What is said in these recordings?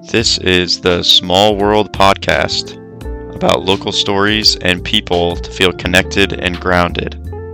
This is the Small World Podcast about local stories and people to feel connected and grounded.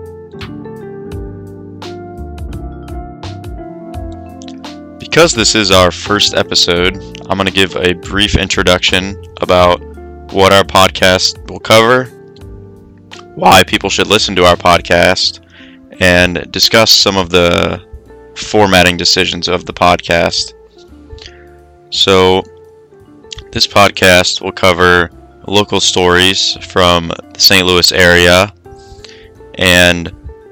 Because this is our first episode, I'm going to give a brief introduction about what our podcast will cover, why people should listen to our podcast, and discuss some of the formatting decisions of the podcast. So, this podcast will cover local stories from the St. Louis area, and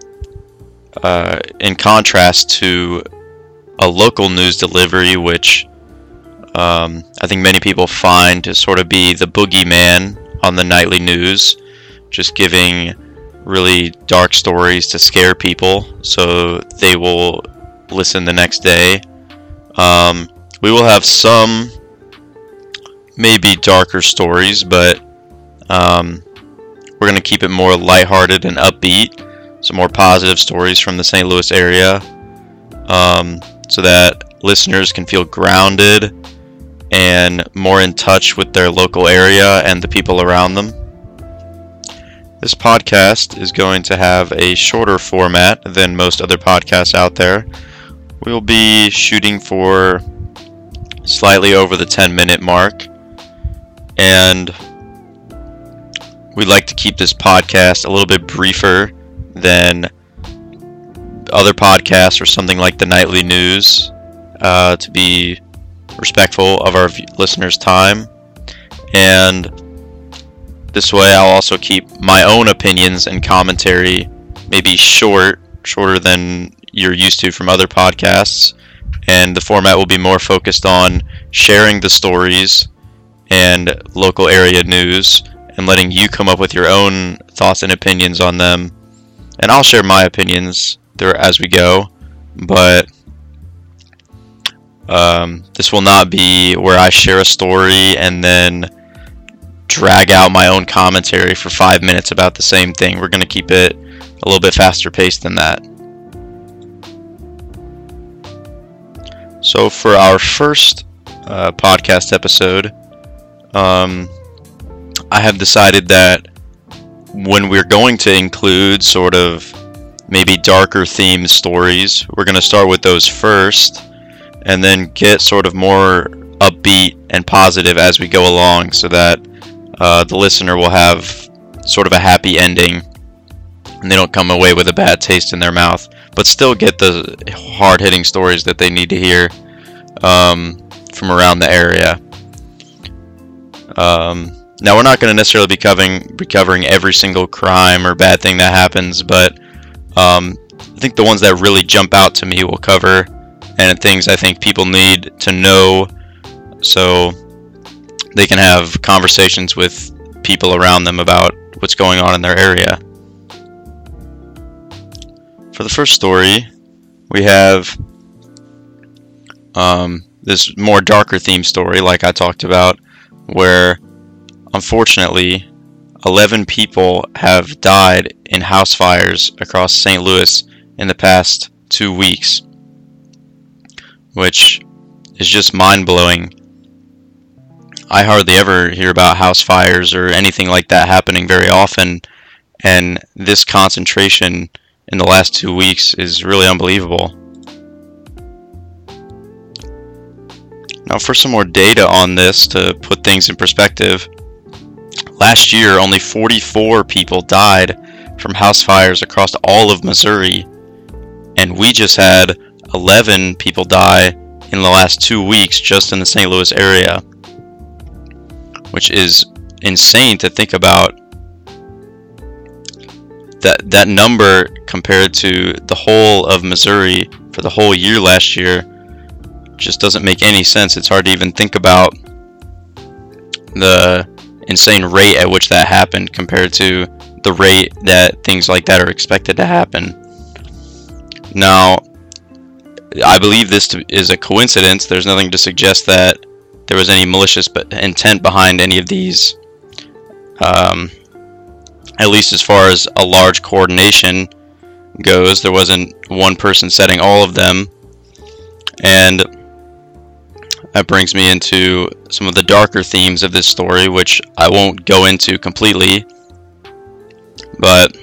in contrast to a local news delivery, which I think many people find to sort of be the boogeyman on the nightly news, just giving really dark stories to scare people so they will listen the next day. We will have some maybe darker stories, but we're going to keep it more lighthearted and upbeat, some more positive stories from the St. Louis area, so that listeners can feel grounded and more in touch with their local area and the people around them. This podcast is going to have a shorter format than most other podcasts out there. We'll be shooting for slightly over the 10-minute mark, and we'd like to keep this podcast a little bit briefer than other podcasts or something like the nightly news, to be respectful of our listeners' time. And this way I'll also keep my own opinions and commentary maybe shorter than you're used to from other podcasts, and the format will be more focused on sharing the stories and local area news and letting you come up with your own thoughts and opinions on them. And I'll share my opinions there as we go, but this will not be where I share a story and then drag out my own commentary for 5 minutes about the same thing. We're going to keep it a little bit faster paced than that. So for our first podcast episode, I have decided that when we're going to include sort of maybe darker themed stories, we're going to start with those first and then get sort of more upbeat and positive as we go along, so that the listener will have sort of a happy ending and they don't come away with a bad taste in their mouth, but still get the hard-hitting stories that they need to hear from around the area. Now, we're not going to necessarily be covering every single crime or bad thing that happens, but I think the ones that really jump out to me will cover, and things I think people need to know so they can have conversations with people around them about what's going on in their area. For the first story, we have this more darker themed story, like I talked about, where unfortunately 11 people have died in house fires across St. Louis in the past 2 weeks, which is just mind-blowing. I hardly ever hear about house fires or anything like that happening very often, and this concentration in the last 2 weeks is really unbelievable. Now, for some more data on this to put things in perspective, last year only 44 people died from house fires across all of Missouri, and we just had 11 people die in the last 2 weeks just in the St. Louis area, which is insane to think about. That number compared to the whole of Missouri for the whole year last year just doesn't make any sense. It's hard to even think about the insane rate at which that happened compared to the rate that things like that are expected to happen. Now, I believe this is a coincidence. There's nothing to suggest that there was any malicious intent behind any of these, at least as far as a large coordination goes. There wasn't one person setting all of them, and that brings me into some of the darker themes of this story, which I won't go into completely, but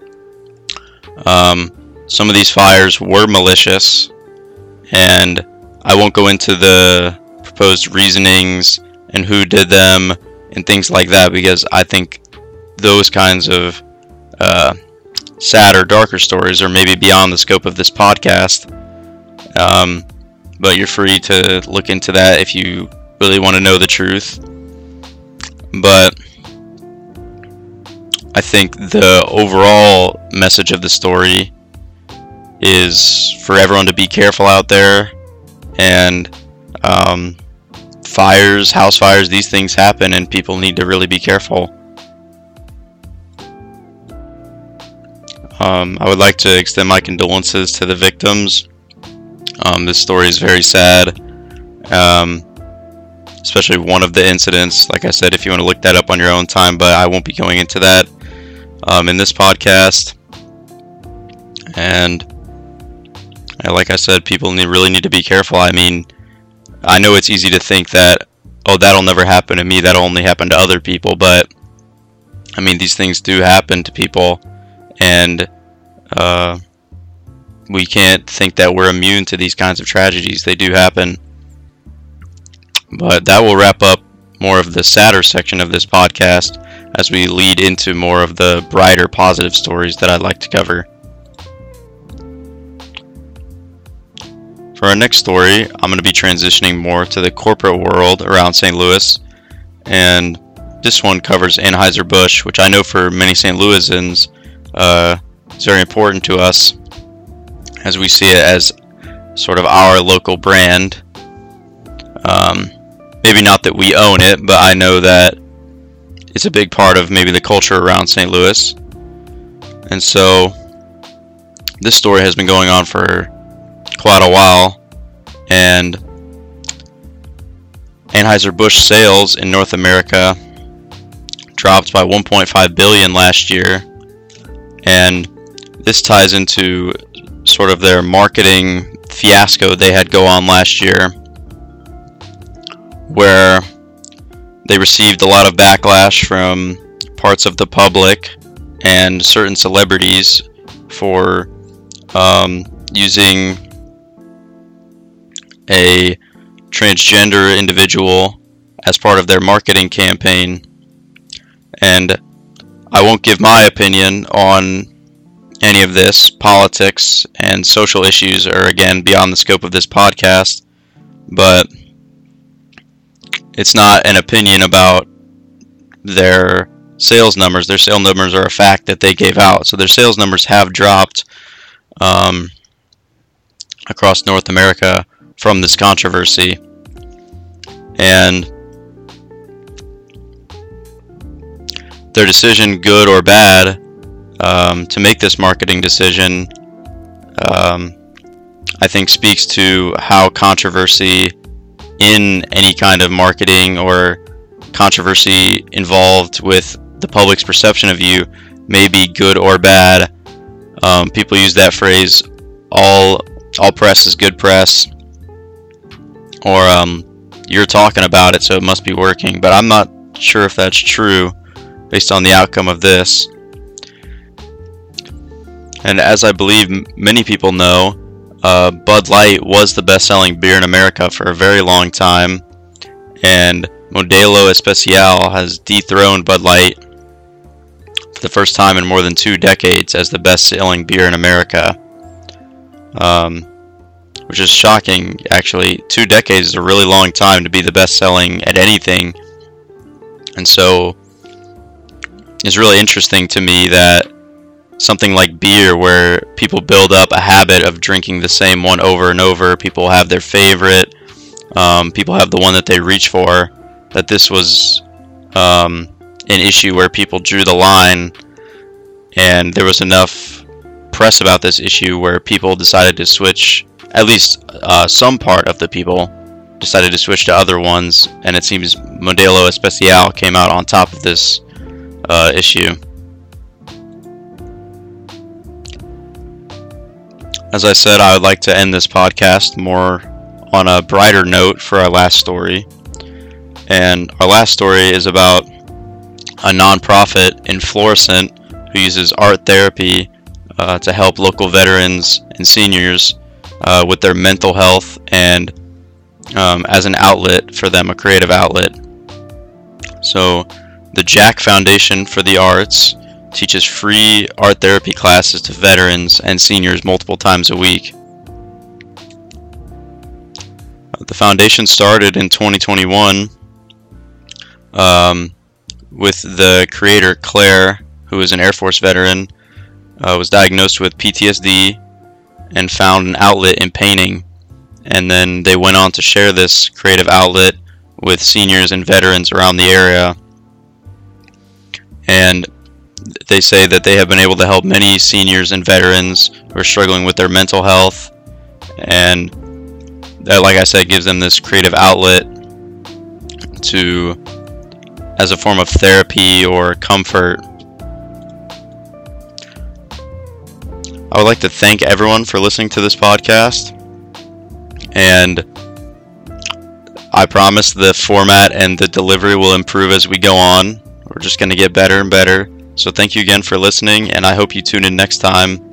some of these fires were malicious, and I won't go into the proposed reasonings and who did them and things like that, because I think those kinds of sadder, darker stories are maybe beyond the scope of this podcast. But you're free to look into that if you really want to know the truth. But I think the overall message of the story is for everyone to be careful out there, and fires, house fires, these things happen, and people need to really be careful. I would like to extend my condolences to the victims. This story is very sad, especially one of the incidents. Like I said, if you want to look that up on your own time, but I won't be going into that in this podcast. And like I said, people really need to be careful. I mean, I know it's easy to think that, oh, that'll never happen to me, that'll only happen to other people, but I mean, these things do happen to people, and we can't think that we're immune to these kinds of tragedies. They do happen. But that will wrap up more of the sadder section of this podcast as we lead into more of the brighter, positive stories that I'd like to cover. For our next story, I'm going to be transitioning more to the corporate world around St. Louis, and this one covers Anheuser-Busch, which I know for many St. Louisans is very important to us, as we see it as sort of our local brand. Maybe not that we own it, but I know that it's a big part of maybe the culture around St. Louis. And so this story has been going on for quite a while, and Anheuser-Busch sales in North America dropped by $1.5 billion last year, and this ties into sort of their marketing fiasco they had go on last year, where they received a lot of backlash from parts of the public and certain celebrities for using a transgender individual as part of their marketing campaign. And I won't give my opinion on any of this. Politics and social issues are, again, beyond the scope of this podcast, but it's not an opinion about their sales numbers. Their sales numbers are a fact that they gave out. So their sales numbers have dropped across North America from this controversy. And their decision, good or bad, to make this marketing decision, I think speaks to how controversy in any kind of marketing or controversy involved with the public's perception of you may be good or bad. People use that phrase, all press is good press, or you're talking about it, so it must be working. But I'm not sure if that's true based on the outcome of this. And as I believe many people know, Bud Light was the best-selling beer in America for a very long time, and Modelo Especial has dethroned Bud Light for the first time in more than 2 decades as the best-selling beer in America, which is shocking, actually. 2 decades is a really long time to be the best-selling at anything, and so it's really interesting to me that something like beer, where people build up a habit of drinking the same one over and over, people have their favorite, people have the one that they reach for, that this was an issue where people drew the line, and there was enough press about this issue where people decided to switch, at least some part of the people decided to switch to other ones, and it seems Modelo Especial came out on top of this issue. As I said, I would like to end this podcast more on a brighter note for our last story. And our last story is about a nonprofit in Florissant who uses art therapy to help local veterans and seniors with their mental health and as an outlet for them, a creative outlet. So the Jack Foundation for the Arts teaches free art therapy classes to veterans and seniors multiple times a week. The foundation started in 2021 with the creator, Claire, who is an Air Force veteran, was diagnosed with PTSD and found an outlet in painting. And then they went on to share this creative outlet with seniors and veterans around the area. And they say that they have been able to help many seniors and veterans who are struggling with their mental health. And that, like I said, gives them this creative outlet as a form of therapy or comfort. I would like to thank everyone for listening to this podcast, and I promise the format and the delivery will improve as we go on. We're just going to get better and better. So thank you again for listening, and I hope you tune in next time